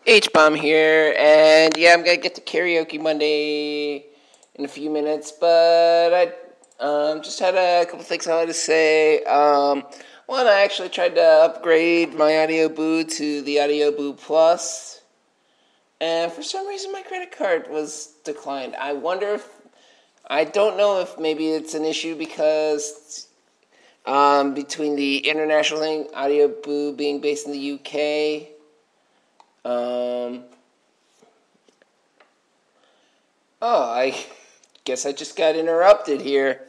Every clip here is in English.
H-Bomb here, and yeah, I'm gonna get to Karaoke Monday in a few minutes, but I just had a couple things I wanted to say. One, I actually tried to upgrade my Audio Boo to the Audio Boo Plus, and for some reason my credit card was declined. I don't know if maybe it's an issue because between the international thing, Audio Boo being based in the UK. I guess I just got interrupted here.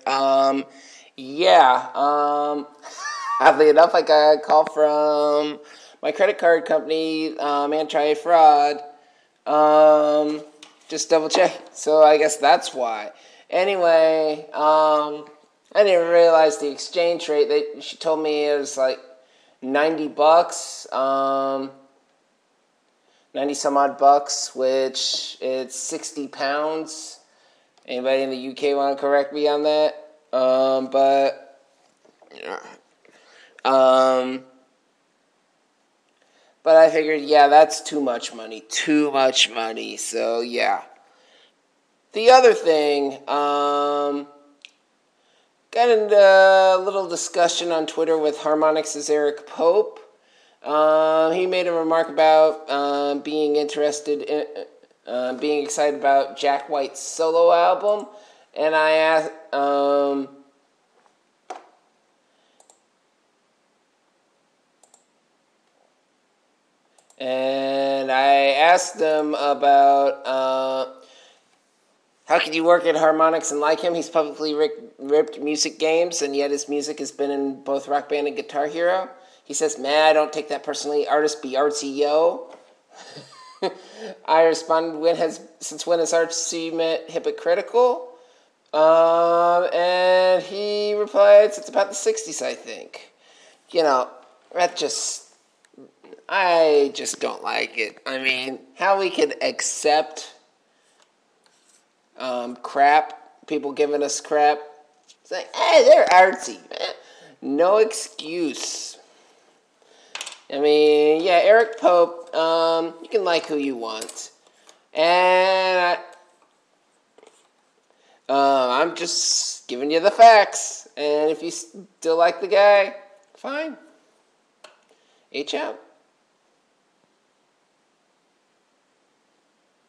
Oddly enough, I got a call from my credit card company, anti-fraud. Just double check. So I guess that's why. Anyway, I didn't realize the exchange rate. She told me it was like $90. 90 some odd bucks, which it's 60 pounds. Anybody in the UK want to correct me on that? But I figured, yeah, that's too much money. So, yeah. The other thing, got into a little discussion on Twitter with Harmonix' Eric Pope. He made a remark about being excited about Jack White's solo album, and I asked him about how could you work at Harmonix and like him? He's publicly ripped Music Games, and yet his music has been in both Rock Band and Guitar Hero. He says, man, I don't take that personally. Artists be artsy, yo. I responded, since when has artsy meant hypocritical? And he replied, it's about the 60s, I think. You know, I just don't like it. I mean, how we could accept crap, people giving us crap. It's like, hey, they're artsy, man. No excuse. I mean, yeah, Eric Pope, you can like who you want. And I'm just giving you the facts. And if you still like the guy, fine. H out.